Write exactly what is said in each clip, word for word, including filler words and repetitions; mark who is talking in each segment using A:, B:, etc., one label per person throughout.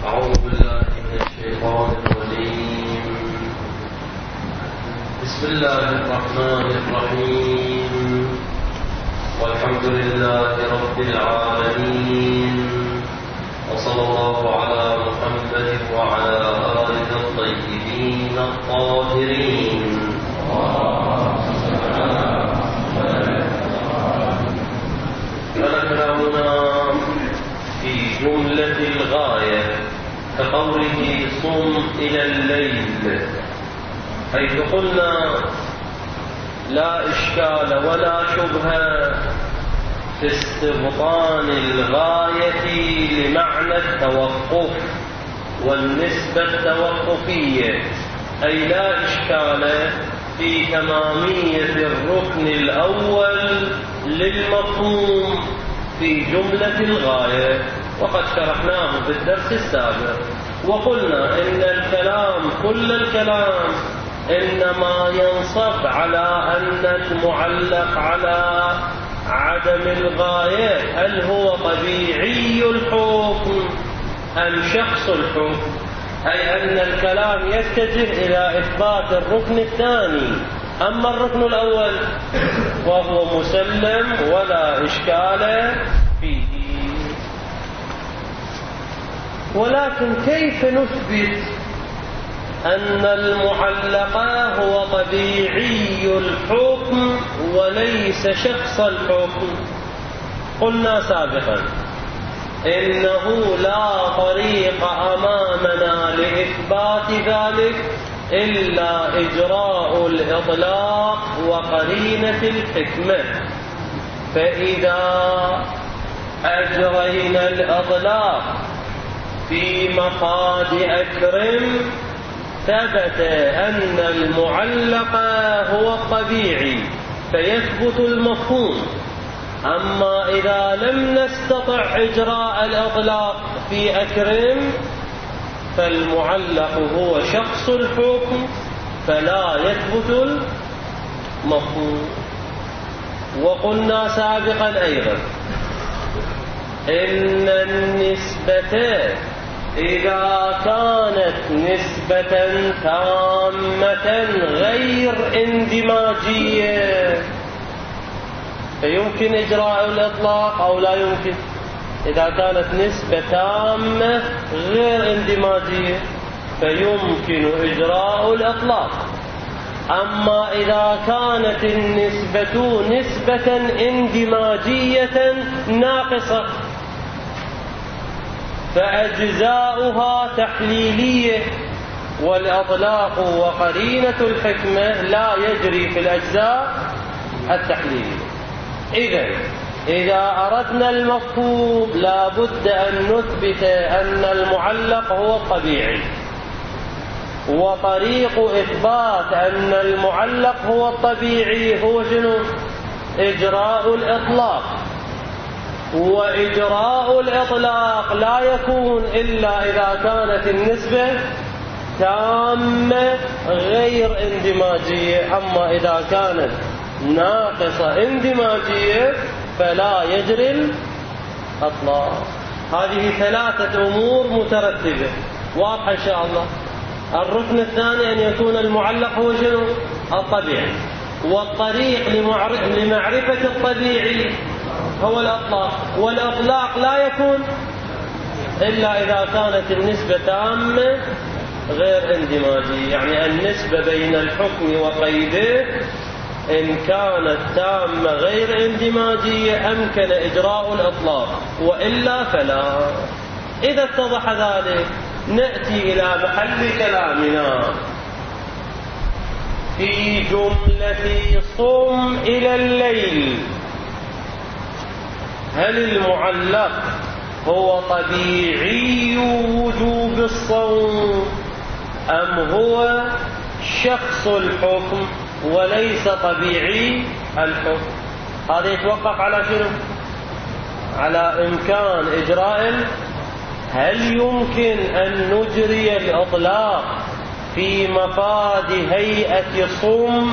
A: أعوذ بالله من الشيطان الرجيم. بسم الله الرحمن الرحيم. والحمد لله رب العالمين، وصلى الله على محمد وعلى آله الطيبين الطاهرين. فذكرنا في جملة الغاية كقوله صم إلى الليل، حيث قلنا لا إشكال ولا شبهة في استبطان الغاية لمعنى التوقف والنسبة التوقفية، أي لا إشكال في تمامية الركن الأول للمفهوم في جملة الغاية، وقد شرحناه في الدرس السابق. وقلنا إن الكلام كل الكلام إنما ينصب على أن المعلق على عدم الغاية هل هو طبيعي الحكم أم شخص الحكم، أي أن الكلام يتجه إلى إثبات الركن الثاني. أما الركن الأول وهو مسلم ولا إشكال فيه. ولكن كيف نثبت أن المعلق هو طبيعي الحكم وليس شخص الحكم؟ قلنا سابقا إنه لا طريق أمامنا لإثبات ذلك إلا إجراء الإطلاق وقرينة الحكمة. فإذا أجرينا الإطلاق في مقاد أكرم ثبت أن المعلق هو الطبيعي فيثبت المفهوم. أما إذا لم نستطع إجراء الإطلاق في أكرم فالمعلق هو شخص الحكم فلا يثبت المفهوم. وقلنا سابقا أيضا إن النسبة إذا كانت نسبة تامة غير اندماجية فيمكن إجراء الإطلاق أو لا يمكن. إذا كانت نسبة تامة غير اندماجية فيمكن إجراء الإطلاق. أما إذا كانت النسبة نسبة اندماجية ناقصة فأجزاؤها تحليلية، والإطلاق وقرينة الحكمة لا يجري في الأجزاء التحليلية. إذن إذا أردنا المفهوم لا بد أن نثبت أن المعلق هو الطبيعي، وطريق إثبات أن المعلق هو الطبيعي هو شنو؟ إجراء الإطلاق. وإجراء الإطلاق لا يكون إلا إذا كانت النسبة تامة غير اندماجية. أما إذا كانت ناقصة اندماجية فلا يجري الإطلاق. هذه ثلاثة أمور مترتبة واضحة إن شاء الله. الركن الثاني أن يكون المعلق هو شنو؟ الطبيعي. والطريق لمعرفة الطبيعي هو الإطلاق، والإطلاق لا يكون إلا إذا كانت النسبة تامة غير اندماجية، يعني النسبة بين الحكم وقيده إن كانت تامة غير اندماجية أمكن إجراء الإطلاق، وإلا فلا. إذا اتضح ذلك نأتي إلى محل كلامنا في جملة صم إلى الليل. هل المعلق هو طبيعي وجوب الصوم أم هو شخص الحكم وليس طبيعي الحكم؟ هذا يتوقف على شنو؟ على إمكان إجراء. هل يمكن أن نجري الإطلاق في مفاد هيئة صم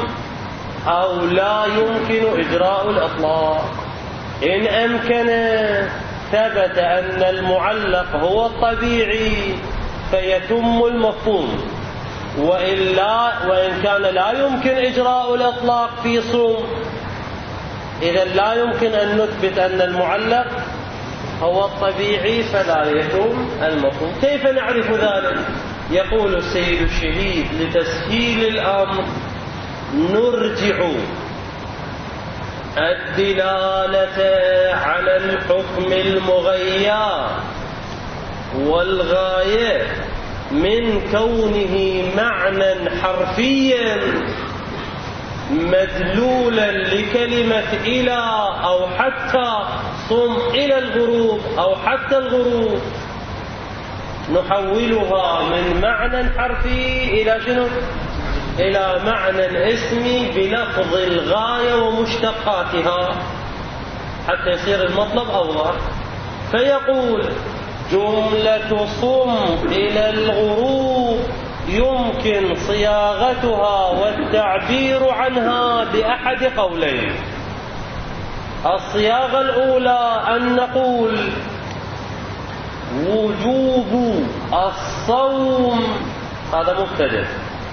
A: أو لا يمكن إجراء الإطلاق؟ إن أمكن ثبت أن المعلق هو الطبيعي فيتم المفهوم، وإلا وإن كان لا يمكن إجراء الإطلاق في صوم، إذا لا يمكن أن نثبت أن المعلق هو الطبيعي فلا يتم المفهوم. كيف نعرف ذلك؟ يقول السيد الشهيد لتسهيل الأمر: نرجع الدلالة على الحكم المغير والغاية من كونه معنى حرفيا مدلولا لكلمة إلى أو حتى صم إلى الغروب أو حتى الغروب، نحولها من معنى حرفي إلى شنو؟ إلى معنى اسمي بلفظ الغاية ومشتقاتها حتى يصير المطلب أوضح. فيقول: جملة صم إلى الغروب يمكن صياغتها والتعبير عنها بأحد قولين. الصياغة الأولى أن نقول: وجوب الصوم، هذا مبتدأ،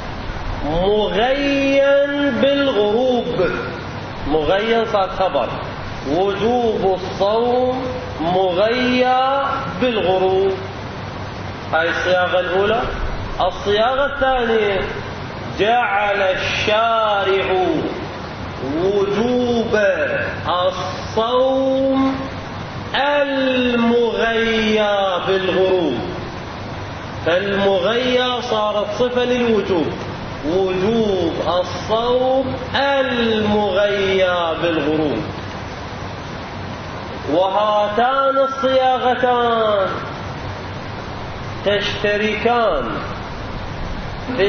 A: مغين بالغروب، مغين صار خبر، وجوب الصوم مغيى بالغروب، هاي الصياغة الأولى. الصياغة الثانية: جعل الشارع وجوب الصوم المغيى بالغروب، فالمغيى صارت صفة للوجوب، وجوب الصوم المغيى بالغروب. وهاتان الصياغتان تشتركان في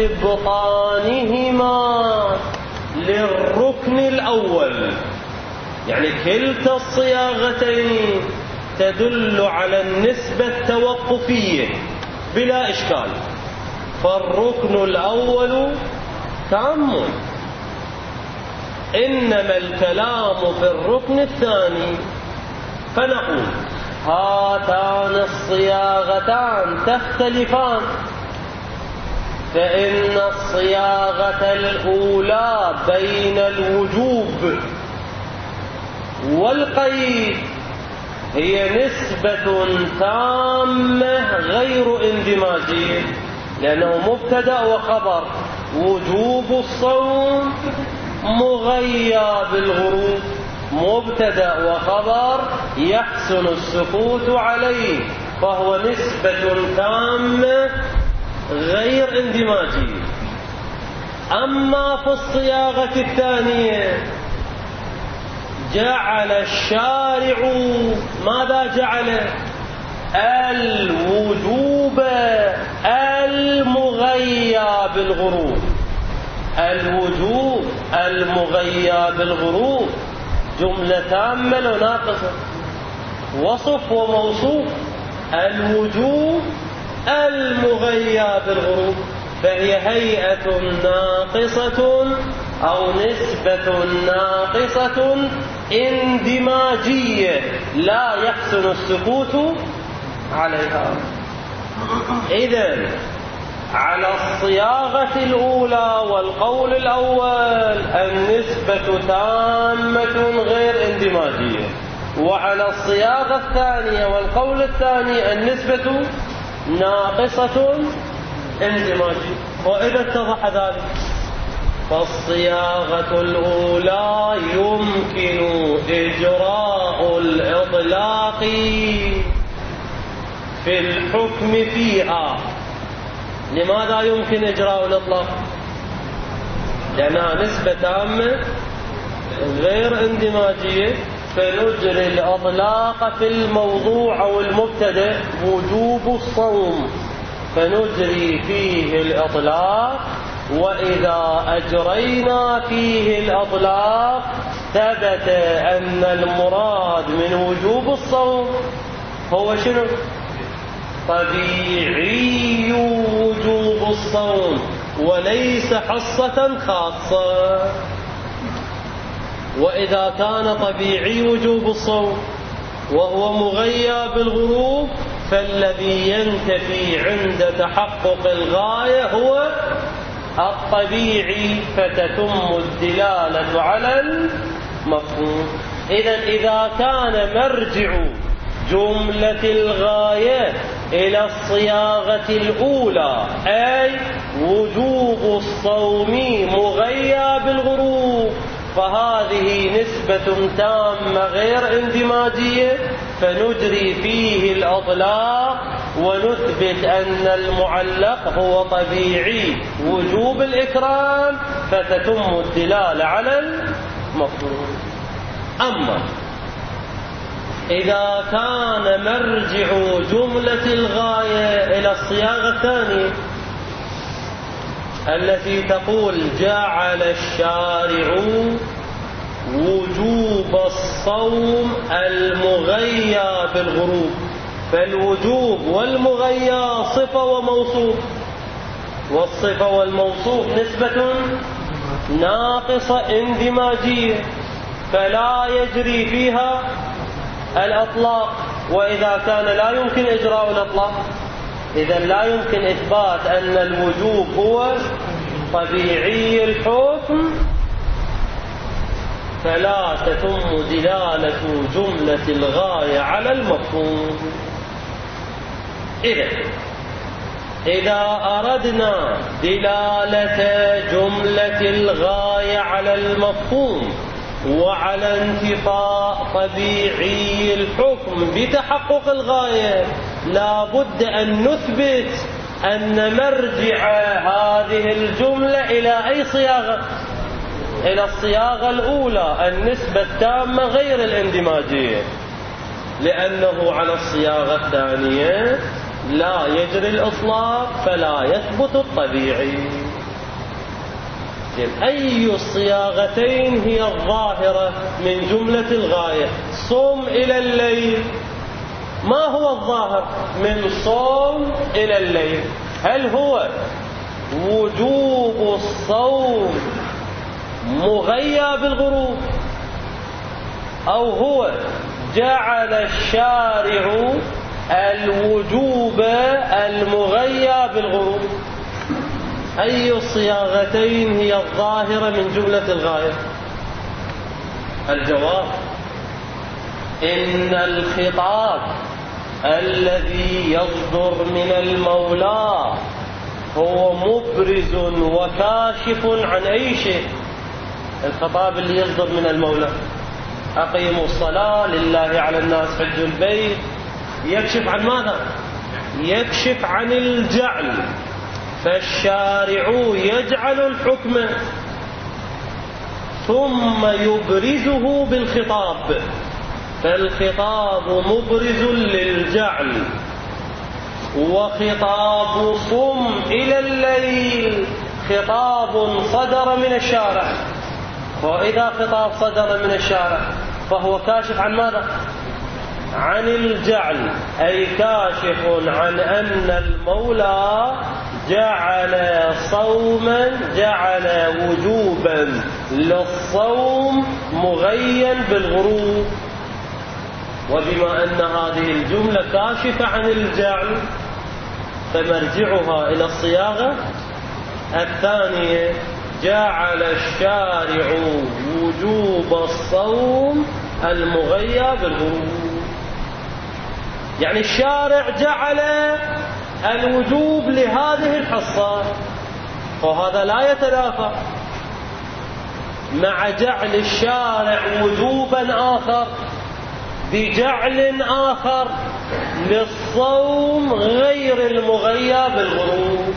A: استبطانهما للركن الأول، يعني كلتا الصياغتين تدل على النسبة التوقفية بلا إشكال، فالركن الأول تام، إنما الكلام في الركن الثاني. فنقول: هاتان الصياغتان تختلفان، فإن الصياغة الأولى بين الوجوب والقيد هي نسبة تامة غير اندماجية، لأنه مبتدأ وخبر، وجوب الصوم مغيى بالغروب، مبتدأ وخبر يحسن السكوت عليه، فهو نسبة تامة غير اندماجية. أما في الصياغة الثانية جعل الشارع، ماذا جعل؟ الوجوب المغيى بالغروب، الوجوب المغيى بالغروب جملة تامة وناقصة، وصف وموصوف، الوجوب المغيى بالغروب، فهي هيئة ناقصة أو نسبة ناقصة اندماجية لا يحسن السكوت عليها. إذن على الصياغة الأولى والقول الأول النسبة تامة غير اندماجية، وعلى الصياغة الثانية والقول الثاني النسبة ناقصة اندماجية. وإذا اتضح ذلك فالصياغة الأولى يمكن إجراء الإطلاق في الحكم فيها. لماذا يمكن إجراء الإطلاق؟ لأنها نسبة تامة غير اندماجية، فنجري الإطلاق في الموضوع أو المبتدأ وجوب الصوم، فنجري فيه الإطلاق، وإذا أجرينا فيه الإطلاق ثبت أن المراد من وجوب الصوم هو شنو؟ طبيعي وجوب الصوم وليس حصة خاصة. وإذا كان طبيعي وجوب الصوم وهو مغيى بالغروب، فالذي ينتفي عند تحقق الغاية هو الطبيعي، فتتم الدلالة على المفهوم. إذا إذا كان مرجع جملة الغاية إلى الصياغة الأولى، أي وجوب الصوم مغيى بالغروب، فهذه نسبة تامة غير اندماجية، فنجري فيه الأطلاق ونثبت أن المعلق هو طبيعي وجوب الإكرام، فتتم الدلالة على المفهوم. أما إذا كان مرجع جملة الغاية إلى الصياغة الثانية التي تقول جعل الشارع وجوب الصوم المغيى بالغروب، فالوجوب والمغيى صفة وموصوف، والصفة والموصوف نسبة ناقصة اندماجية، فلا يجري فيها الأطلاق. وإذا كان لا يمكن إجراء الأطلاق، إذا لا يمكن إثبات أن الوجوب هو طبيعي الحكم، فلا تتم دلالة جملة الغاية على المفهوم. إذا إذا أردنا دلالة جملة الغاية على المفهوم وعلى انتفاء طبيعي الحكم بتحقق الغاية، لا بد أن نثبت أن مرجع هذه الجملة إلى أي صياغة؟ إلى الصياغة الأولى، النسبة التامة غير الاندماجية، لأنه على الصياغة الثانية لا يجري الإطلاق فلا يثبت الطبيعي. أي الصياغتين هي الظاهرة من جملة الغاية؟ صوم إلى الليل، ما هو الظاهر من صوم إلى الليل؟ هل هو وجوب الصوم مغيى بالغروب، أو هو جعل الشارع الوجوب المغيى بالغروب؟ أي الصياغتين هي الظاهرة من جملة الغاية؟ الجواب: إن الخطاب الذي يصدر من المولى هو مبرز وكاشف عن أي شيء. الخطاب اللي يصدر من المولى، أقيموا الصلاة لله على الناس حج البيت، يكشف عن ماذا؟ يكشف عن الجعل، فالشارع يجعل الحكم ثم يبرزه بالخطاب، فالخطاب مبرز للجعل. وخطاب صم إلى الليل خطاب صدر من الشارع، وإذا خطاب صدر من الشارع فهو كاشف عن ماذا؟ عن الجعل، أي كاشف عن أن المولى جعل صوما، جعل وجوبا للصوم مغيا بالغروب. وبما أن هذه الجملة كاشفة عن الجعل فمرجعها إلى الصياغة الثانية، جعل الشارع وجوب الصوم المغيى بالغروب، يعني الشارع جعل الوجوب لهذه الحصة، وهذا لا يتنافى مع جعل الشارع وجوبا آخر بجعل آخر للصوم غير المغيى بالغروب.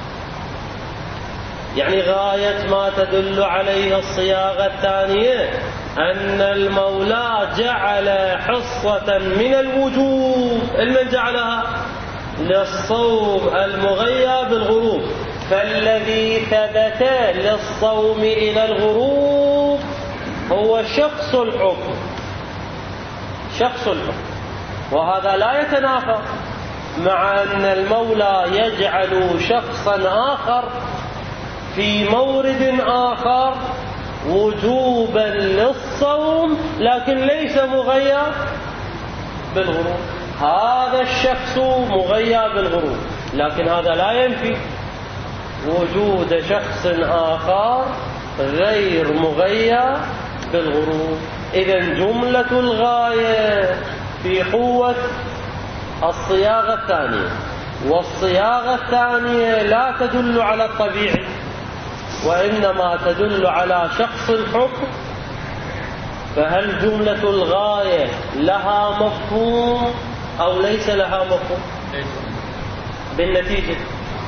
A: يعني غاية ما تدل عليه الصياغة الثانية أن المولى جعل حصة من الوجوب، المن جعلها؟ للصوم المغيى بالغروب، فالذي ثبت للصوم إلى الغروب هو شخص الحكم، شخص الحكم، وهذا لا يتنافى مع أن المولى يجعل شخصا آخر في مورد آخر وجوبا للصوم لكن ليس مغيى بالغروب. هذا الشخص مغيى بالغروب، لكن هذا لا ينفي وجود شخص آخر غير مغيى بالغروب. إذن جملة الغاية في قوة الصياغة الثانية، والصياغة الثانية لا تدل على الطبيعي وإنما تدل على شخص الحكم. فهل جملة الغاية لها مفهوم أو ليس لها مفهوم؟ بالنتيجة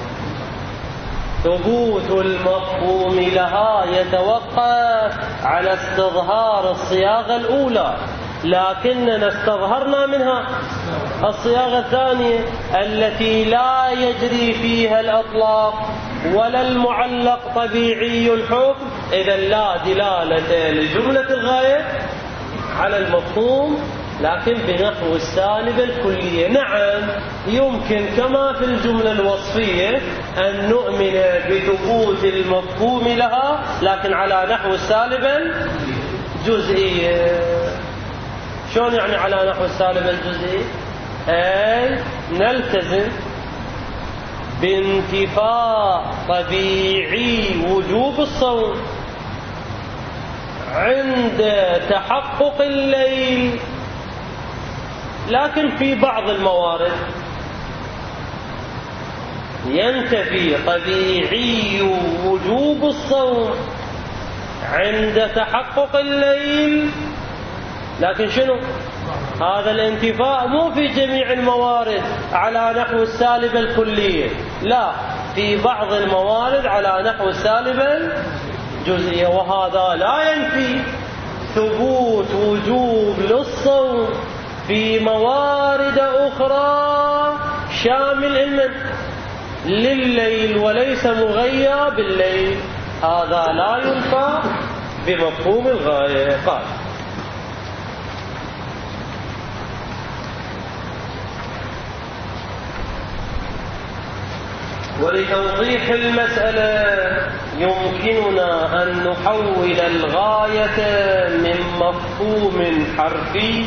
A: ثبوت المفهوم لها يتوقف على استظهار الصياغة الأولى، لكننا استظهرنا منها الصياغة الثانية التي لا يجري فيها الأطلاق ولا المعلق طبيعي الحكم. إذا لا دلالة لجملة الغاية على المفهوم، لكن بنحو السالبة الكلية. نعم يمكن كما في الجملة الوصفية أن نؤمن بثبوت المفهوم لها، لكن على نحو السالبة الجزئية. شلون يعني على نحو السالبة الجزئية؟ أي نلتزم بانتفاء طبيعي وجوب الصوم عند تحقق الليل، لكن في بعض الموارد ينتفي طبيعي وجوب الصوم عند تحقق الليل، لكن شنو؟ هذا الانتفاء مو في جميع الموارد على نحو السالبة الكلية، لا، في بعض الموارد على نحو السالبة الجزئية. وهذا لا ينفي ثبوت وجوب للصوم في موارد أخرى شامل المن لليل وليس مغيى بالليل. هذا لا ينفى بمفهوم الغاية. قال ولتوضيح المسألة يمكننا أن نحول الغاية من مفهوم حرفي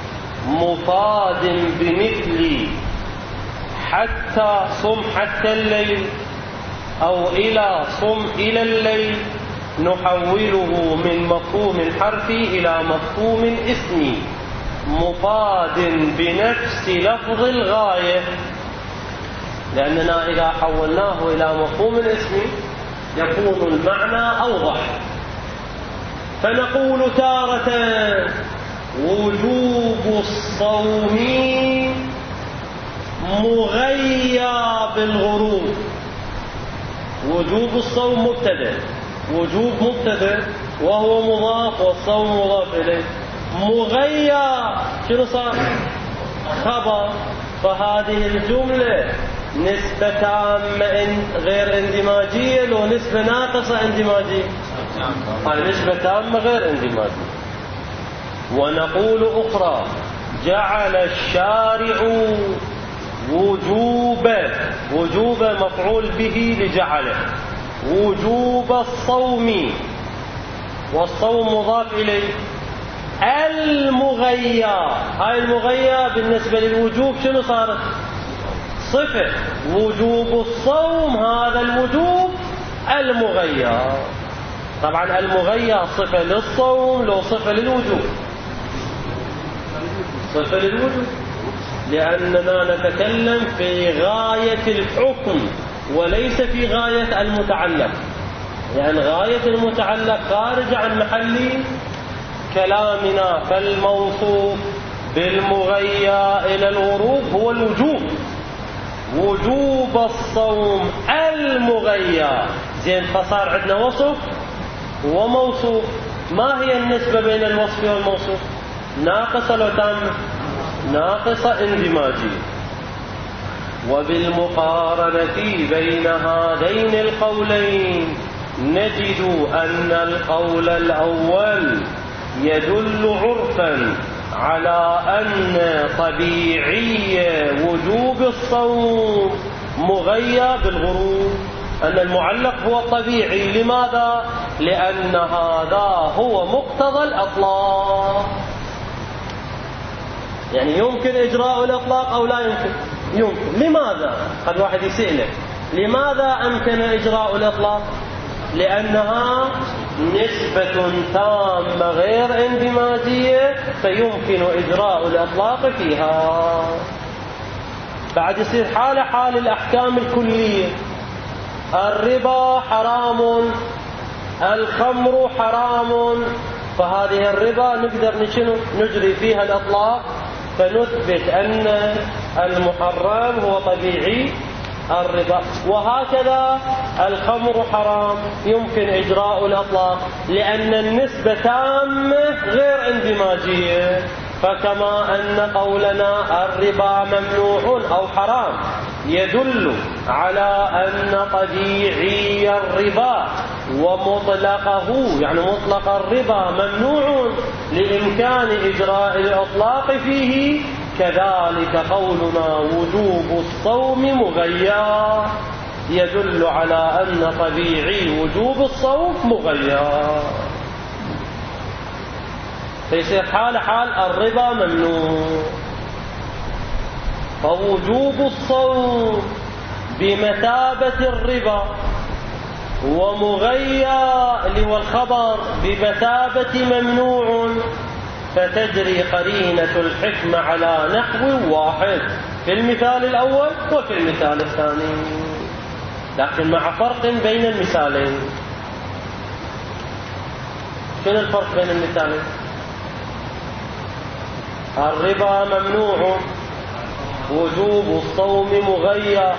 A: مفاد بمثل حتى صم حتى الليل أو إلى صم إلى الليل، نحوله من مفهوم حرفي إلى مفهوم اسمي مفاد بنفس لفظ الغاية، لأننا إذا حولناه إلى مفهوم اسمي يكون المعنى أوضح. فنقول تارة وجوب الصوم مغيى بالغروب. وجوب الصوم مبتدأ، وجوب مبتدأ وهو مضاف والصوم مضاف إليه. مغيى شنو صار؟ خبر. فهذه الجملة نسبة تامة غير اندماجية لو نسبة ناقصة اندماجية؟ هاي نسبة تامة غير اندماجية. ونقول أخرى جعل الشارع وجوب، وجوب مفعول به لجعله، وجوب الصوم، والصوم مضاف إليه. المغيى، هاي المغيى بالنسبة للوجوب شنو صارت؟ صفة. وجوب الصوم هذا الوجوب المغيى. طبعا المغيى صفة للصوم لو صفة للوجوب؟ صفة للوجوب، لأننا نتكلم في غاية الحكم وليس في غاية المتعلق، يعني غاية المتعلق خارج عن محل كلامنا. فالموصوف بالمغيى إلى الغروب هو الوجوب، وجوب الصوم المغيى. زين، فصار عندنا وصف وموصوف. ما هي النسبة بين الوصف والموصوف؟ ناقصة لو تامة؟ ناقصة اندماجية. وبالمقارنة بين هذين القولين نجد أن القول الأول يدل عرفا على أن طبيعي وجوب الصوم مغيى بالغروب، أن المعلق هو الطبيعي. لماذا؟ لأن هذا هو مقتضى الأطلاق. يعني يمكن إجراء الإطلاق أو لا يمكن؟ يمكن. لماذا؟ قد واحد يسأله لماذا أمكن إجراء الإطلاق؟ لأنها نسبة تامة غير اندماجية فيمكن إجراء الإطلاق فيها. بعد يصير حالة حال الأحكام الكلية. الربا حرام، الخمر حرام، فهذه الربا نقدر نجري فيها الإطلاق فنثبت أن المحرم هو طبيعي الربا. وهكذا الخمر حرام يمكن إجراء الإطلاق لأن النسبة تامة غير اندماجية. فكما أن قولنا الربا ممنوع أو حرام يدل على أن طبيعي الربا ومطلقه يعني مطلق الربا ممنوع لإمكان إجراء الإطلاق فيه، كذلك قولنا وجوب الصوم مغير يدل على أن طبيعي وجوب الصوم مغير، فيصير حال حال الربا ممنوع. فوجوب الصوم بمثابة الربا ومغير اللي هو الخبر بمثابة ممنوع، فتجري قرينة الحكمة على نحو واحد في المثال الأول وفي المثال الثاني، لكن مع فرق بين المثالين. شنو الفرق بين المثالين؟ الربا ممنوع، وجوب الصوم مغير.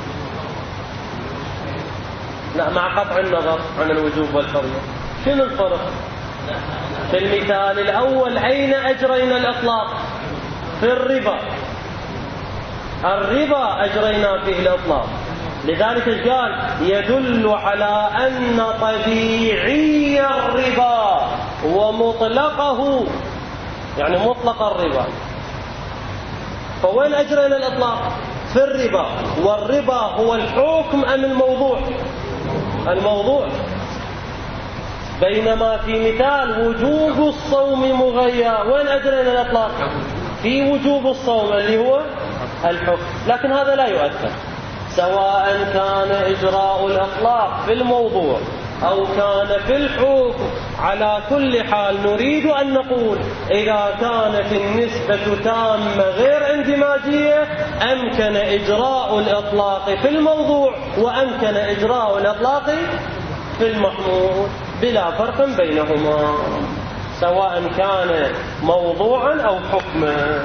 A: لا، مع قطع النظر عن الوجوب والحرمة. شنو الفرق؟ في المثال الأول أين أجرينا الإطلاق؟ في الربا. الربا أجرينا فيه الإطلاق، لذلك قال يدل على أن طبيعي الربا ومطلقه يعني مطلق الربا. فوين أجرينا الإطلاق؟ في الربا. والربا هو الحكم أم الموضوع؟ الموضوع. بينما في مثال وجوب الصوم مغير وين أجرينا الإطلاق؟ في وجوب الصوم اللي هو الحكم، لكن هذا لا يؤثر سواء كان إجراء الإطلاق في الموضوع أو كان في الحكم. على كل حال نريد أن نقول إذا كانت النسبة تامة غير اندماجية أمكن إجراء الإطلاق في الموضوع وأمكن إجراء الإطلاق في المحمول بلا فرق بينهما، سواء كان موضوعا أو حكما.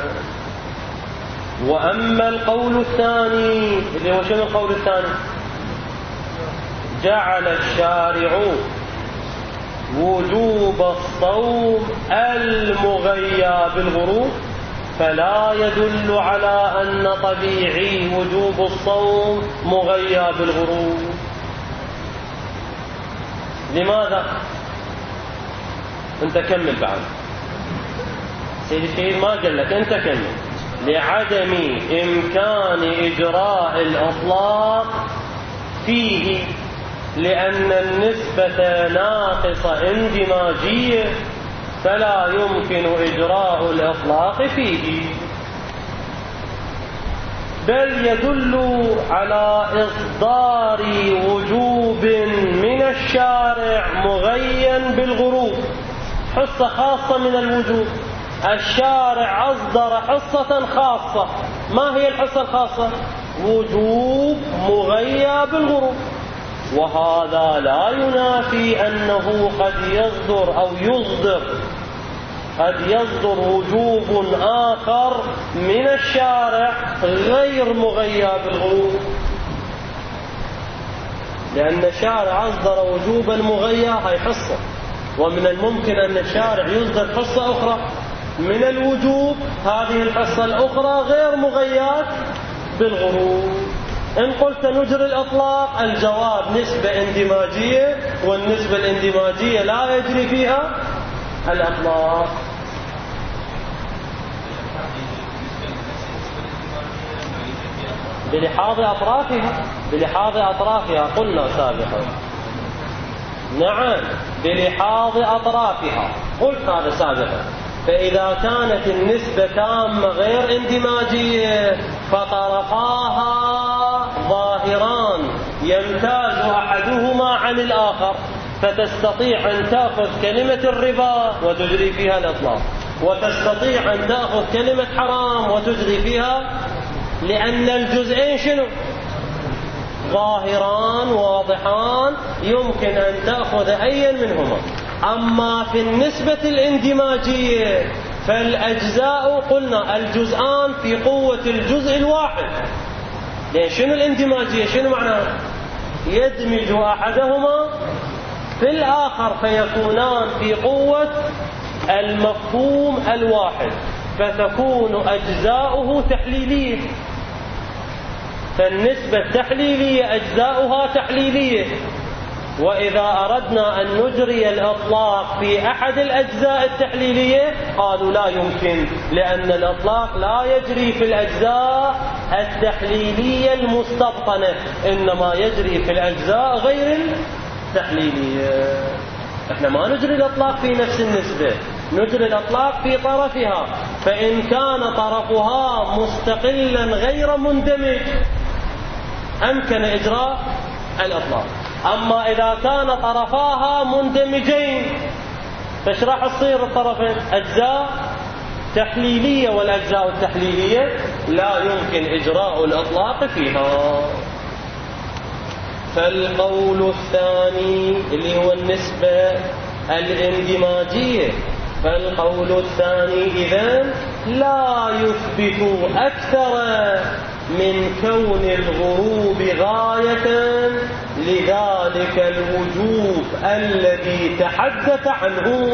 A: وأما القول الثاني اللي هو شنو القول الثاني؟ جعل الشارع وجوب الصوم المغيى بالغروب، فلا يدل على أن طبيعي وجوب الصوم مغيى بالغروب. لماذا؟ انت كمل بعد سيدي الشهيد ما قال لك، انت كمل. لعدم إمكان إجراء الإطلاق فيه لأن النسبة ناقصة اندماجية فلا يمكن إجراء الإطلاق فيه، بل يدل على إصدار وجوب من الشارع مغيا بالغروب، حصة خاصة من الوجوب. الشارع أصدر حصة خاصة، ما هي الحصة الخاصة؟ وجوب مغيى بالغروب. وهذا لا ينافي أنه قد يصدر أو يصدر قد يصدر وجوب آخر من الشارع غير مغيى بالغروب، لأن الشارع أصدر وجوبا مغيى هاي حصة، ومن الممكن أن الشارع يصدر حصة أخرى من الوجوب، هذه الحصة الأخرى غير مغيات بالغروب. إن قلت نجري الإطلاق الجواب نسبة اندماجية، والنسبة الاندماجية لا يجري فيها الإطلاق. بلحاظ أطرافها بلحاظ أطرافها قلنا سابقا. نعم بلحاظ أطرافها قلت هذا سابقا. فإذا كانت النسبة تامة غير اندماجية فطرفاها ظاهران يمتاز أحدهما عن الآخر، فتستطيع أن تأخذ كلمة الربا وتجري فيها الإطلاق، وتستطيع أن تأخذ كلمة حرام وتجري فيها، لأن الجزئين شنو؟ ظاهران واضحان، يمكن أن تأخذ أي منهما. أما في النسبة الاندماجية فالأجزاء قلنا الجزءان في قوة الجزء الواحد. لأن شنو الاندماجية؟ شنو معناها؟ يدمج أحدهما في الآخر فيكونان في قوة المفهوم الواحد، فتكون أجزاؤه تحليلية. فالنسبة التحليلية أجزاؤها تحليلية، وإذا أردنا أن نجري الإطلاق في أحد الأجزاء التحليلية قالوا لا يمكن، لأن الإطلاق لا يجري في الأجزاء التحليلية المستبطنة، إنما يجري في الأجزاء غير التحليلية. احنا ما نجري الإطلاق في نفس النسبة، نجري الإطلاق في طرفها، فإن كان طرفها مستقلا غير مندمج أمكن إجراء الإطلاق. أما إذا كان طرفاها مندمجين فايش راح تصير الطرفين؟ أجزاء تحليلية، والأجزاء التحليلية لا يمكن إجراء الإطلاق فيها. فالقول الثاني اللي هو النسبة الاندماجية، فالقول الثاني إذن لا يثبت أكثر من كون الغروب غاية لذلك الوجوب الذي تحدث عنه.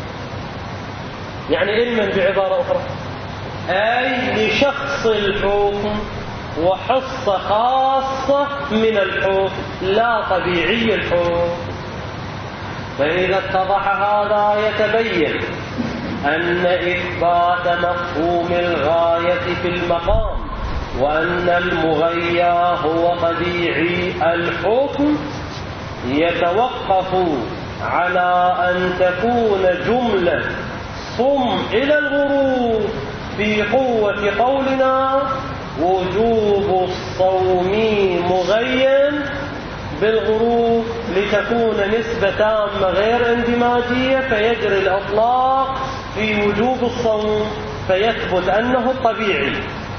A: يعني علما بعبارة أخرى، أي لشخص الحكم وحصة خاصة من الحكم لا طبيعي الحكم. فإذا اتضح هذا يتبين أن إثبات مفهوم الغاية في المقام وأن المغيى هو طبيعي الحكم يتوقف على أن تكون جملة صم إلى الغروب في قوة قولنا وجوب الصوم مغين بالغروب لتكون نسبة تامة غير اندماجية، فيجري الإطلاق في وجوب الصوم فيثبت أنه الطبيعي،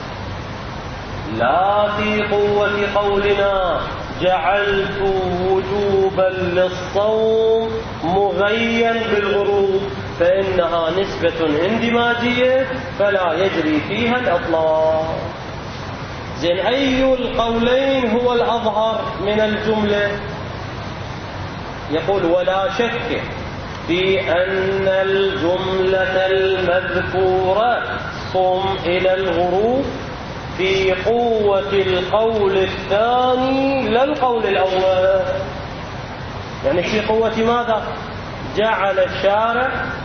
A: لا في قوة قولنا جعلت وجوبا للصوم مغين بالغروب، فإنها نسبة اندماجية فلا يجري فيها الإطلاق. زين، أي القولين هو الأظهر من الجملة؟ يقول ولا شك في أن الجملة المذكورة صم إلى الغروب في قوة القول الثاني لا القول الأول. يعني في قوة ماذا؟ جعل الشارع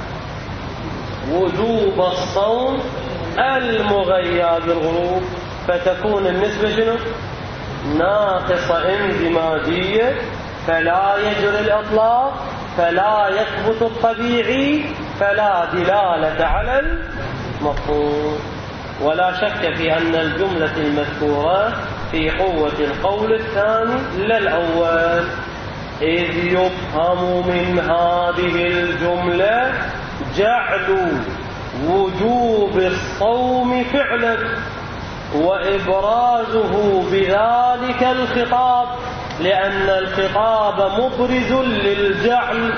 A: وجوب الصوم المغيى بالغروب، فتكون النسبة شنو؟ ناقصة اندماجية، فلا يجري الإطلاق، فلا يثبت الطبيعي، فلا دلالة على المفهوم. ولا شك في أن الجملة المذكورة في قوة القول الثاني لا الأول، إذ يفهم من هذه الجملة جعل وجوب الصوم فعلا وإبرازه بذلك الخطاب، لأن الخطاب مبرز للجعل،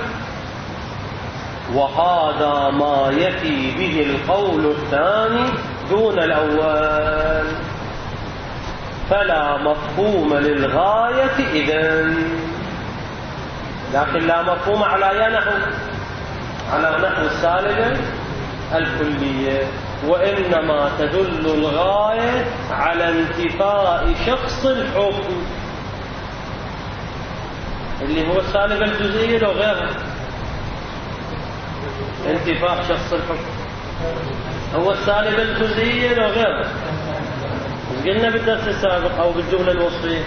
A: وهذا ما يفي به القول الثاني دون الأول، فلا مفهوم للغاية إذن. لكن لا مفهوم على أي نحو؟ على نحو السالبة الكلية، وإنما تدل الغاية على انتفاء شخص الحكم اللي هو السالبة الجزئية لو غيرها. انتفاء شخص الحكم هو السالبة الجزئية لو غيرها. قلنا بالدرس السابق أو بالجملة الوصفية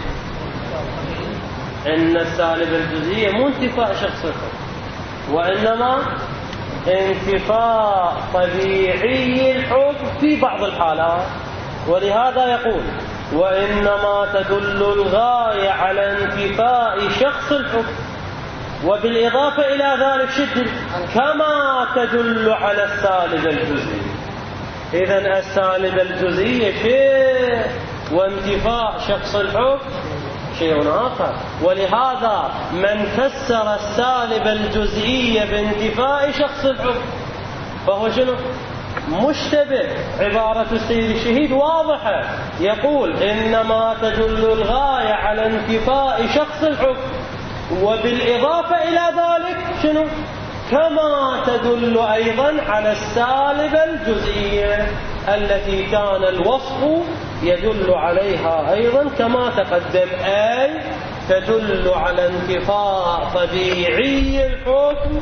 A: إن السالبة الجزئية مو انتفاء شخص الحكم، وإنما انتفاء طبيعي الحب في بعض الحالات. ولهذا يقول وإنما تدل الغاية على انتفاء شخص الحب، وبالإضافة إلى ذلك شد كما تدل على السالب الجزئي. إذن السالب الجزئي شيء وانتفاء شخص الحب شيء آخر. ولهذا من فسر السالب الجزئي بانتفاء شخص الحب فهو شنو؟ مشتبه. عبارة السيد الشهيد واضحة، يقول إنما تدل الغاية على انتفاء شخص الحب، وبالإضافة إلى ذلك شنو؟ كما تدل أيضا على السالب الجزئية التي كان الوصف يدل عليها أيضا كما تقدم، أي تدل على انتفاء طبيعي الحكم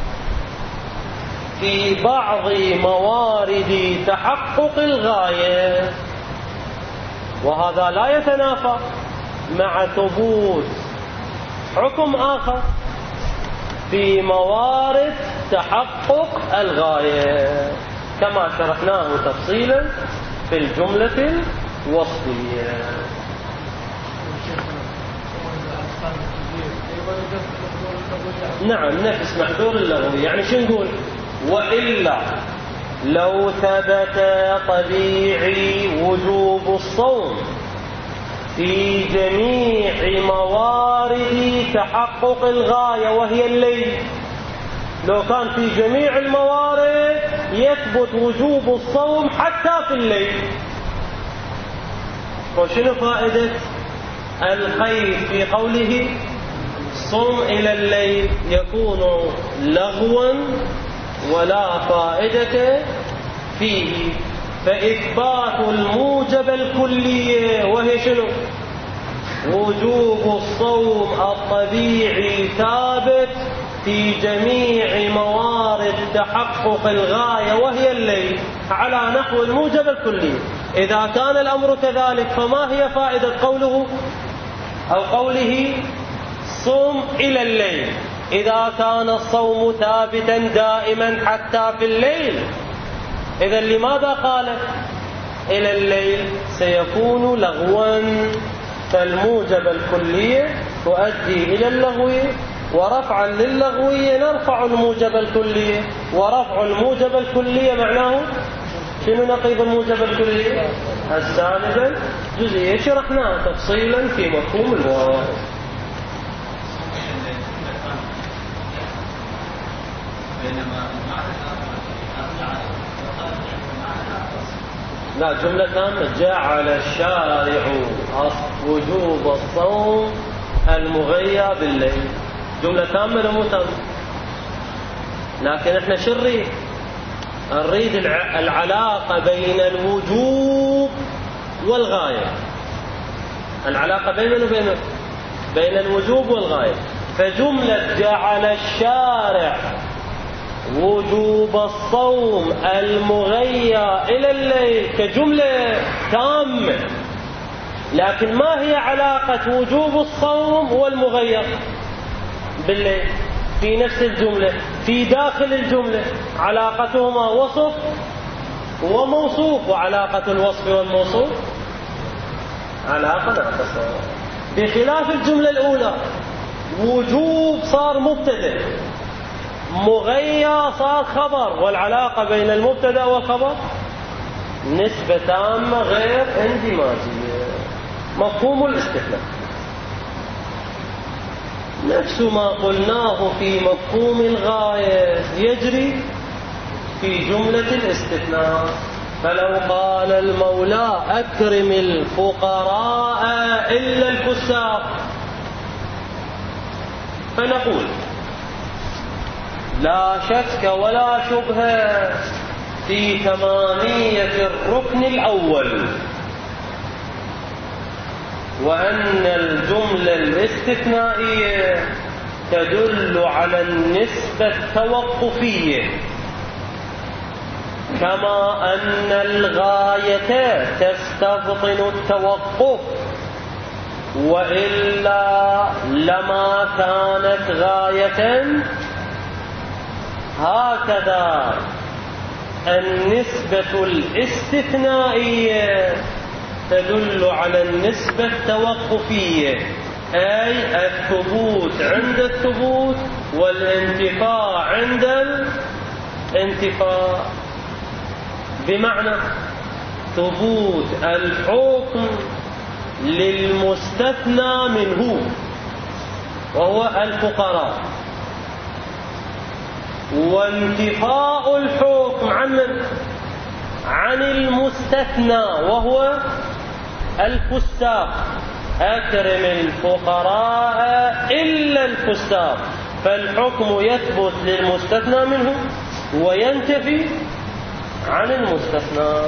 A: في بعض موارد تحقق الغاية، وهذا لا يتنافى مع ثبوت حكم آخر في موارد تحقق الغاية كما شرحناه تفصيلا في الجملة الوصفية. نعم، نفس محذور اللغوي. يعني شو نقول؟ وإلا لو ثبت طبيعي وجوب الصوم في جميع موارد تحقق الغاية وهي الليل، لو كان في جميع الموارد يثبت وجوب الصوم حتى في الليل، وشنو فائدة القيد في قوله صم إلى الليل؟ يكون لغوا ولا فائدة فيه. فإثبات الموجب الكلية وهي شنو؟ وجوب الصوم الطبيعي ثابت في جميع موارد تحقق الغاية وهي الليل على نحو الموجب الكلي. إذا كان الأمر كذلك فما هي فائدة قوله أو قوله صم إلى الليل إذا كان الصوم ثابتا دائما حتى في الليل؟ إذا لماذا قال إلى الليل؟ سيكون لغوا. فالموجب الكلية تؤدي إلى اللغو، ورفعا للغوية نرفع الموجب الكلية، ورفع الموجب الكلية معناه شنو؟ نقيض الموجب الكلية السالب الجزئي. شرحناه تفصيلا في مفهوم الواو. لا، جملة تامة. جعل الشارع وجوب الصوم المغيى بالليل. جملة تامة ولا مو تامة؟ لكن احنا شو نريد؟ نريد العلاقة بين الوجوب والغاية. العلاقة بين وبين بين الوجوب والغاية. فجملة جعل الشارع وجوب الصوم المغيى إلى الليل كجملة تامة، لكن ما هي علاقة وجوب الصوم والمغيى بالليل في نفس الجملة؟ في داخل الجملة علاقتهما وصف وموصوف، وعلاقة الوصف والموصوف علاقة ناقصة. بخلاف الجملة الأولى وجوب صار مبتدأ، مغيى صار خبر، والعلاقة بين المبتدأ والخبر نسبة تامة غير اندماجية. مفهوم الاستثناء نفس ما قلناه في مفهوم الغاية يجري في جملة الاستثناء. فلو قال المولى أكرم الفقراء إلا الفساق، فنقول لا شك ولا شبهة في تمامية الركن الأول، وأن الجملة الاستثنائية تدل على النسبة التوقفية، كما أن الغاية تستبطن التوقف، وإلا لما كانت غاية هكذا النسبة الاستثنائية تدل على النسبة التوقفية، أي الثبوت عند الثبوت والانتفاء عند الانتفاء. بمعنى ثبوت الحكم للمستثنى منه وهو الفقراء، وانتفاء الحكم عن عن المستثنى وهو الفساق. أكرم الفقراء إلا الفساق، فالحكم يثبت للمستثنى منه وينتفي عن المستثنى.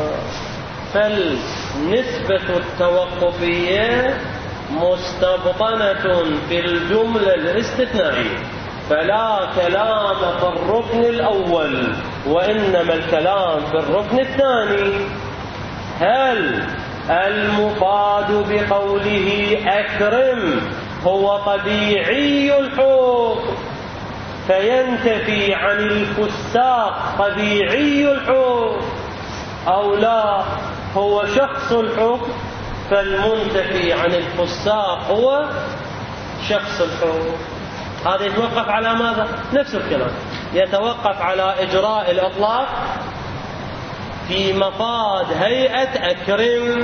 A: فالنسبة التوقفية مستبطنة في الجملة الاستثنائية، فلا كلام في الركن الأول وإنما الكلام في الركن الثاني. هل المفاد بقوله أكرم هو طبيعي الحكم فينتفي عن الفساق طبيعي الحكم، أو لا هو شخص الحكم فالمنتفي عن الفساق هو شخص الحكم؟ هذا يتوقف على ماذا؟ نفس الكلام، يتوقف على إجراء الإطلاق في مفاد هيئة أكرم.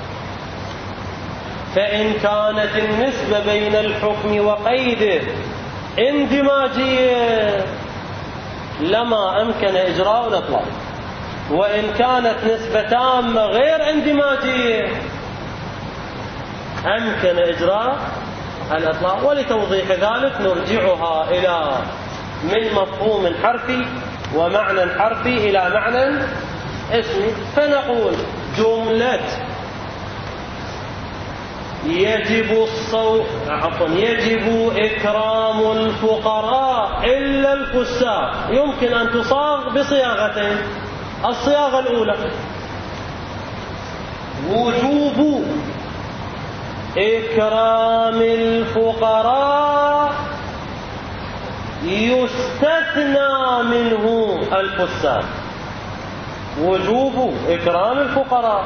A: فإن كانت النسبة بين الحكم وقيده اندماجية لما أمكن إجراء الإطلاق، وإن كانت نسبة تامة غير اندماجية أمكن إجراء الإطلاق. ولتوضيح ذلك نرجعها إلى من مفهوم حرفي ومعنى حرفي إلى معنى اسمي. فنقول جملة يجب الصوم عفوا يجب إكرام الفقراء إلا الفساق يمكن أن تصاغ بصياغتين. الصياغة الأولى وجوب إكرام الفقراء يستثنى منه الفساق. وجوب إكرام الفقراء،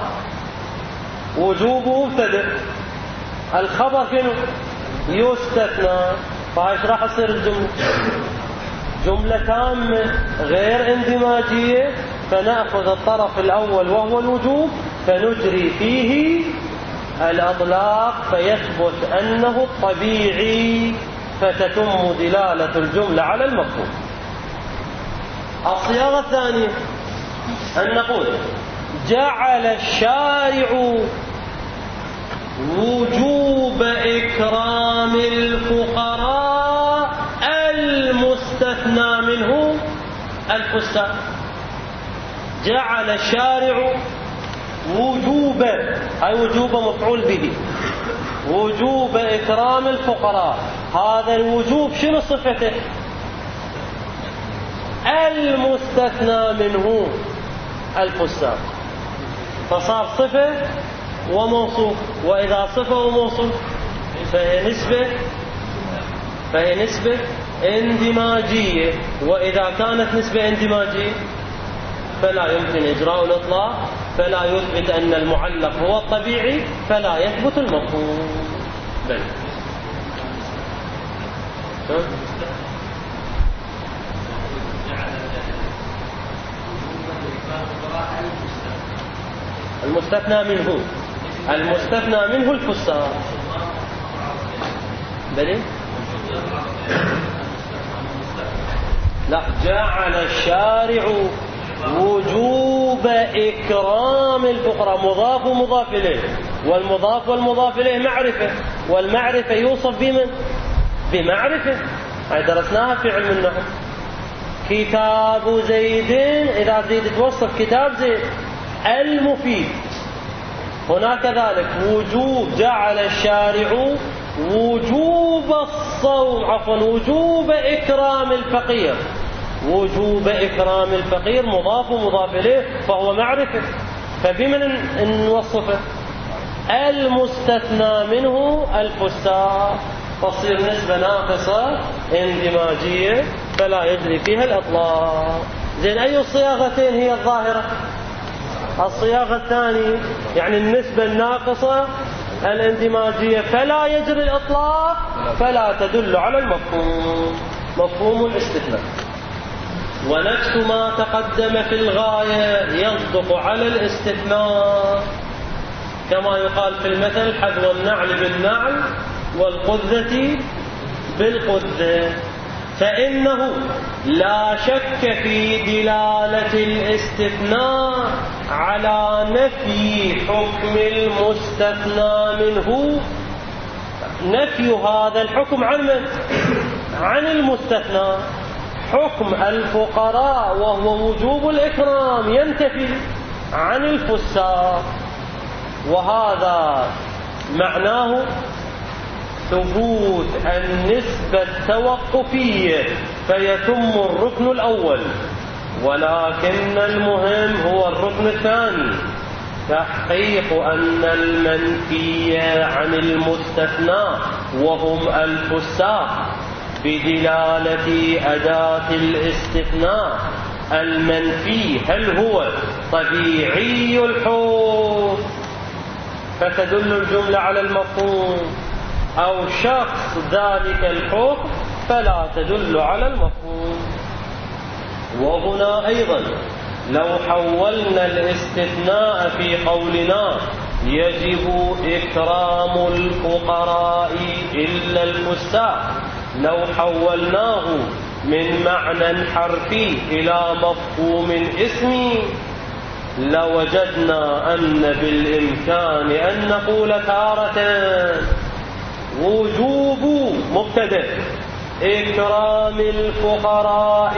A: وجوبه مبتدأ، الخبر شنو؟ يستثنى. فايش راح تصير الجملة؟ جملة تامة غير اندماجية، فنأخذ الطرف الأول وهو الوجوب فنجري فيه الأطلاق فيثبت أنه الطبيعي فتتم دلالة الجملة على المفهوم. الصياغة الثانية أن نقول جعل الشارع وجوب إكرام الفقراء المستثنى منه الفساق. جعل الشارع وجوب، أي وجوب مفعول به، وجوب إكرام الفقراء. هذا الوجوب شنو صفته؟ المستثنى منه الفساق، فصار صفة وموصوف. وإذا صفة وموصوف فهي نسبة فهي نسبة اندماجية، وإذا كانت نسبة اندماجية فلا يمكن إجراء الإطلاق، فلا يثبت أن المعلق هو الطبيعي، فلا يثبت المفهوم. بل المستثنى منه المستثنى منه الفساق. بل لا، جعل الشارع وجوب إكرام الفقراء، مضاف ومضاف إليه، والمضاف والمضاف إليه معرفة، والمعرفة يوصف بمن؟ بمعرفة. هاي درسناها في علم النحو. كتاب زيد، إذا تريد توصف كتاب زيد المفيد. هنا كذلك وجوب، جعل الشارع وجوب الصوم عفوا وجوب إكرام الفقير. وجوب إكرام الفقير مضاف ومضاف إليه فهو معرفة، فبمن نوصفه؟ المستثنى منه الفساق، تصير نسبة ناقصة اندماجية فلا يجري فيها الإطلاق. زين أي الصياغتين هي الظاهرة؟ الصياغة الثانية، يعني النسبة الناقصة الاندماجية، فلا يجري الإطلاق، فلا تدل على المفهوم، مفهوم الاستثناء. ونفس ما تقدم في الغاية يصدق على الاستثناء، كما يقال في المثل: حذو النعل بالنعل والقذة بالقذة. فإنه لا شك في دلالة الاستثناء على نفي حكم المستثنى منه، نفي هذا الحكم عن من؟ عن المستثنى. حكم الفقراء وهو وجوب الإكرام ينتفي عن الفساق، وهذا معناه ثبوت النسبة التوقفية فيتم الركن الأول، ولكن المهم هو الركن الثاني، تحقيق أن المنفي عن المستثنى وهم الفساق بدلالة أداة الاستثناء المنفي هل هو طبيعي الحكم فتدل الجملة على المفهوم، أو شخص ذلك الحكم فلا تدل على المفهوم. وهنا أيضا لو حولنا الاستثناء في قولنا يجب إكرام الفقراء إلا الفساق، لو حولناه من معنى حرفي إلى مفهوم اسمي لوجدنا أن بالإمكان أن نقول تارة وجوب مبتدأ إكرام الفقراء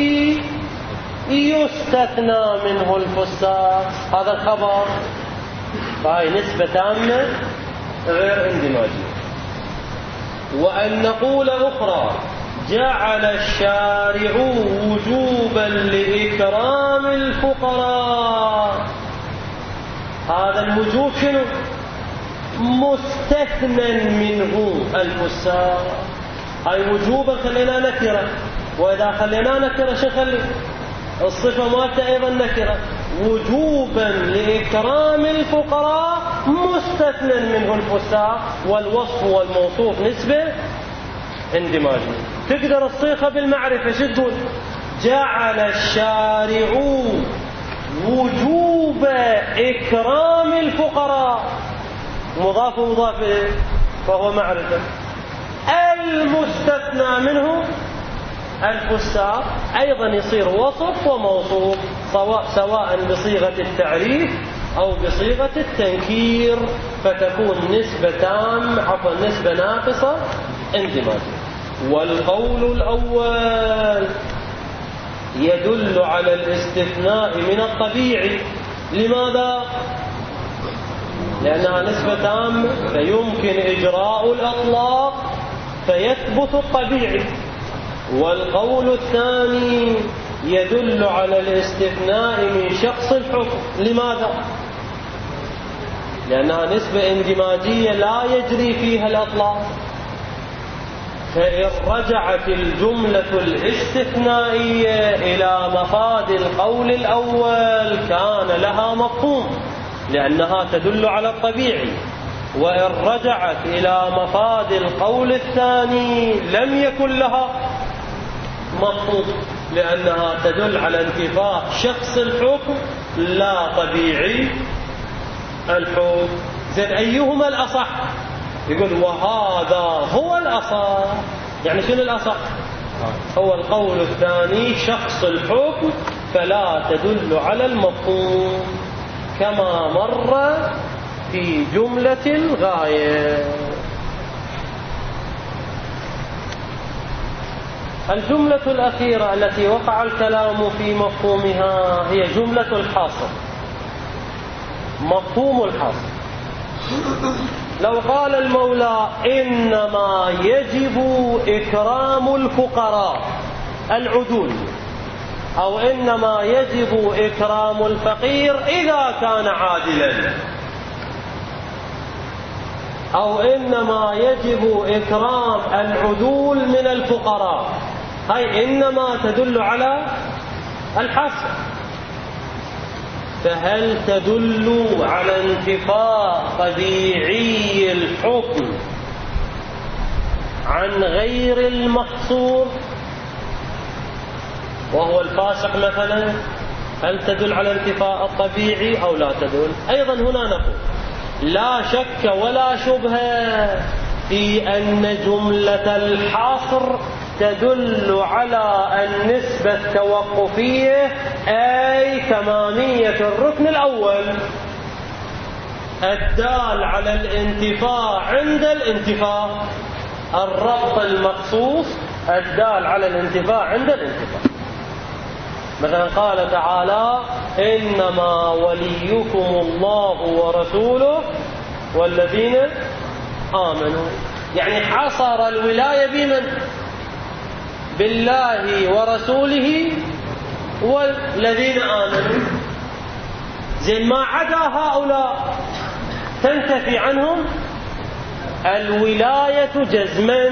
A: يستثنى منه الفساق، هذا الخبر، فهي نسبة تامة غير اندماجية. وأن نقول أخرى جعل الشارع وجوبا لإكرام الفقراء، هذا الوجوب شنو؟ مستثنى منه الفساق، هاي وجوبا خلينا نكرة، وإذا خلينا نكرة شو خلي؟ الصفة مالته أيضا نكرة، وجوبا لإكرام الفقراء مستثنى منه الفساق، والوصف والموصوف نسبة اندماجية. تقدر الصيغة بالمعرفة شو تقول؟ جعل الشارع وجوب إكرام الفقراء، مضاف ومضاف إليه فهو معرفة، المستثنى منه الفساق أيضا يصير وصف وموصوف، سواء سواء بصيغة التعريف أو بصيغة التنكير، فتكون نسبة تام عفوا نسبة ناقصة اندماجية. والقول الأول يدل على الاستثناء من الطبيعي، لماذا؟ لأنها نسبة تامة فيمكن إجراء الإطلاق فيثبت الطبيعي. والقول الثاني يدل على الاستثناء من شخص الحكم، لماذا؟ لأنها نسبة اندماجية لا يجري فيها الإطلاق، فإن رجعت الجملة الاستثنائية إلى مفاد القول الأول كان لها مفهوم لأنها تدل على الطبيعي، وإن رجعت إلى مفاد القول الثاني لم يكن لها مفهوم لأنها تدل على انتفاء شخص الحكم لا طبيعي الحكم. زين أيهما الأصح؟ يقول وهذا هو الأصح. يعني شنو الأصح؟ هو القول الثاني شخص الحكم فلا تدل على المفهوم كما مر في جملة الغاية. الجملة الأخيرة التي وقع الكلام في مفهومها هي جملة الحاصر. مفهوم الحاصر لو قال المولى إنما يجب إكرام الفقراء العدول، أو إنما يجب إكرام الفقير إذا كان عادلا، أو إنما يجب إكرام العدول من الفقراء هاي إنما تدل على الحصر. فهل تدل على انتفاء طبيعي الحكم عن غير المحصور وهو الفاسق مثلا؟ هل تدل على انتفاء الطبيعي أو لا تدل؟ أيضا هنا نقول لا شك ولا شبهة في أن جملة الحصر تدل على النسبة التوقفية أي تمامية الركن الأول الدال على الانتفاء عند الانتفاء، الربط المخصوص الدال على الانتفاء عند الانتفاء. مثلا قال تعالى إنما وليكم الله ورسوله والذين آمنوا، يعني حصر الولاية بمن؟ بالله ورسوله والذين آمنوا. زين ما عدا هؤلاء تنتفي عنهم الولاية جزما.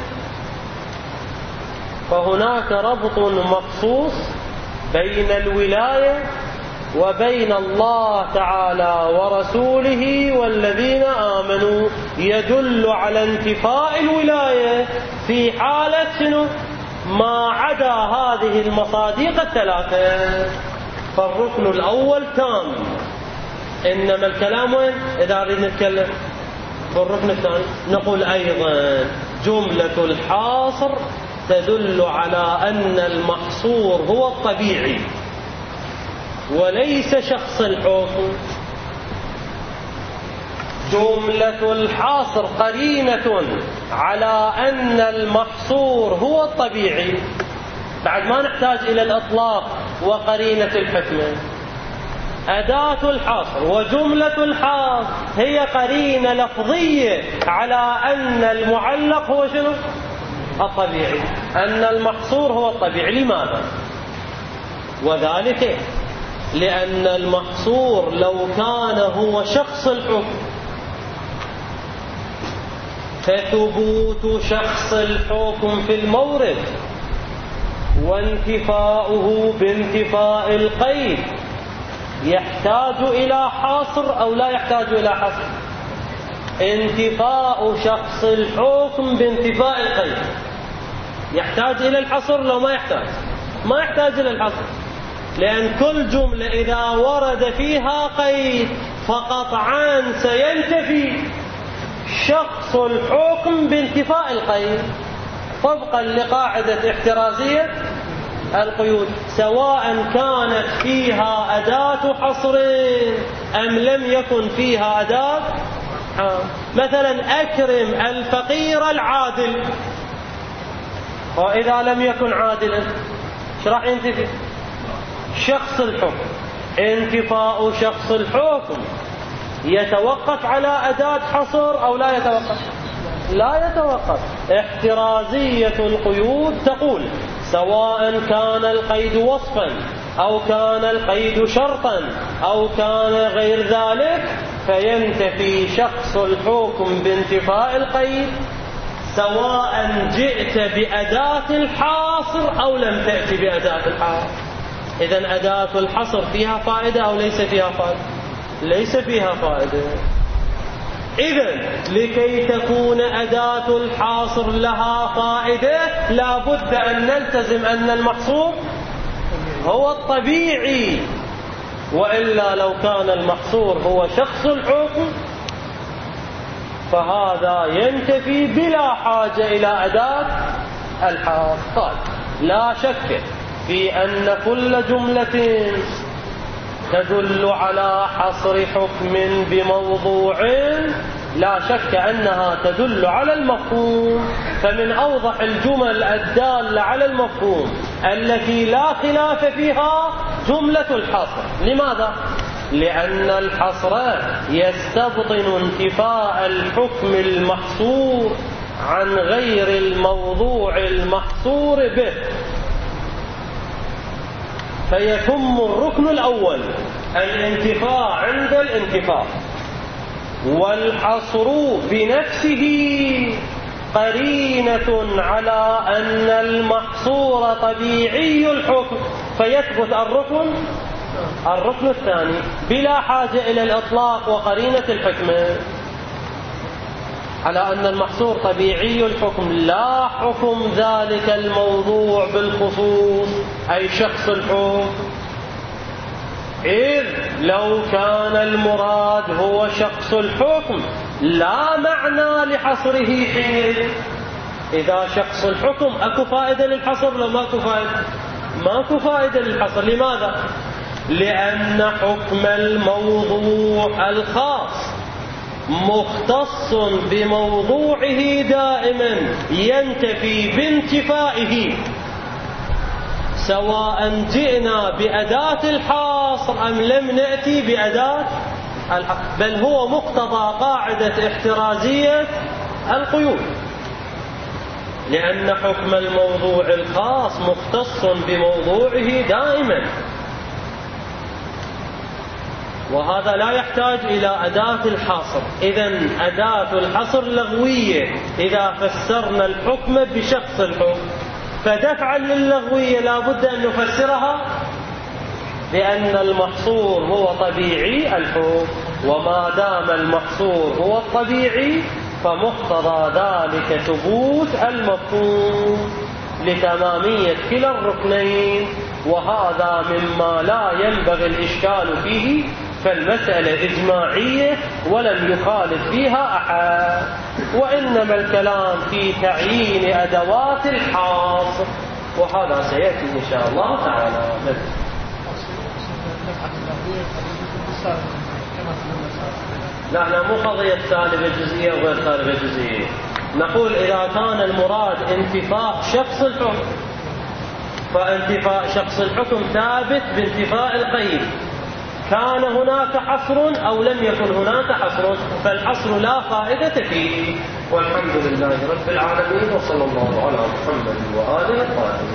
A: فهناك ربط مخصوص بين الولاية وبين الله تعالى ورسوله والذين آمنوا يدل على انتفاء الولاية في حالة شنو؟ ما عدا هذه المصادق الثلاثة. فالركن الأول تام، إنما الكلام وين؟ إذا أريد نتكلم بالركن الثاني نقول أيضا جملة الحاصر تدل على أن المحصور هو الطبيعي وليس شخص الحكم. جملة الحاصر قرينة على أن المحصور هو الطبيعي، بعد ما نحتاج إلى الإطلاق وقرينة الحكمة. أداة الحصر وجملة الحاصر هي قرينة لفظية على أن المعلق هو شنو؟ الطبيعي، أن المحصور هو الطبيعي. لماذا؟ وذلك لأن المحصور لو كان هو شخص الحكم فثبوت شخص الحكم في المورد وانتفاؤه بانتفاء القيد يحتاج إلى حصر أو لا يحتاج إلى حصر؟ انتفاء شخص الحكم بانتفاء القيد يحتاج إلى الحصر لو ما يحتاج؟ ما يحتاج إلى الحصر، لأن كل جملة إذا ورد فيها قيد فقطعا سينتفي شخص الحكم بانتفاء القيد طبقا لقاعدة احترازية القيود، سواء كانت فيها أداة حصر أم لم يكن فيها أداة. مثلا أكرم الفقير العادل، وإذا لم يكن عادلا ايش راح ينتفي؟ شخص الحكم. انتفاء شخص الحكم يتوقف على أداة حصر أو لا يتوقف؟ لا يتوقف. احترازية القيود تقول سواء كان القيد وصفا أو كان القيد شرطا أو كان غير ذلك فينتفي شخص الحكم بانتفاء القيد سواء جئت بأداة الحاصر أو لم تأتي بأداة الحاصر. إذن أداة الحصر فيها فائدة أو ليس فيها فائدة؟ ليس فيها فائدة. إذن لكي تكون أداة الحاصر لها فائدة لا بد أن نلتزم أن المحصور هو الطبيعي، وإلا لو كان المحصور هو شخص الحكم فهذا ينتفي بلا حاجة إلى أداة الحاصر. لا شك في أن كل جملة تدل على حصر حكم بموضوع لا شك أنها تدل على المفهوم. فمن أوضح الجمل الدالة على المفهوم التي لا خلاف فيها جملة الحصر. لماذا؟ لأن الحصر يستبطن انتفاء الحكم المحصور عن غير الموضوع المحصور به، فيتم الركن الأول الانتفاء عند الانتفاء، والحصر بنفسه قرينة على أن المحصور طبيعي الحكم فيثبت الركن الركن الثاني بلا حاجة إلى الإطلاق وقرينة الحكمة، على أن المحصور طبيعي الحكم لا حكم ذلك الموضوع بالخصوص أي شخص الحكم، إذ لو كان المراد هو شخص الحكم لا معنى لحصره حينئذ. إذا شخص الحكم أكو فائدة للحصر لو ماكو فائدة؟ ماكو فائدة للحصر. لماذا؟ لأن حكم الموضوع الخاص مختص بموضوعه دائما ينتفي بانتفائه، سواء جئنا بأداة الحصر أم لم نأتي بأداة الحصر، بل هو مقتضى قاعدة احترازية القيود، لأن حكم الموضوع الخاص مختص بموضوعه دائما، وهذا لا يحتاج إلى أداة الحصر. إذن أداة الحصر لغوية إذا فسرنا الحكم بشخص الحكم، فدفعا للغوية لا بد أن نفسرها بأن المحصور هو طبيعي الحكم، وما دام المحصور هو الطبيعي فمقتضى ذلك ثبوت المفهوم لتمامية كلا الركنين، وهذا مما لا ينبغي الإشكال فيه، فالمسألة إجماعية ولم يخالف فيها أحد، وإنما الكلام في تعيين أدوات الحاصر، وهذا سيأتي إن شاء الله تعالى. لا لا، مو قضية سالبة جزئية وغير سالبة جزئية، نقول إذا كان المراد انتفاء شخص الحكم فانتفاء شخص الحكم ثابت بانتفاء القيد، كان هناك حصر أو لم يكن هناك حصر، فالحصر لا فائدة فيه. والحمد لله رب العالمين، وصلى الله على محمد وآله الطاهرين.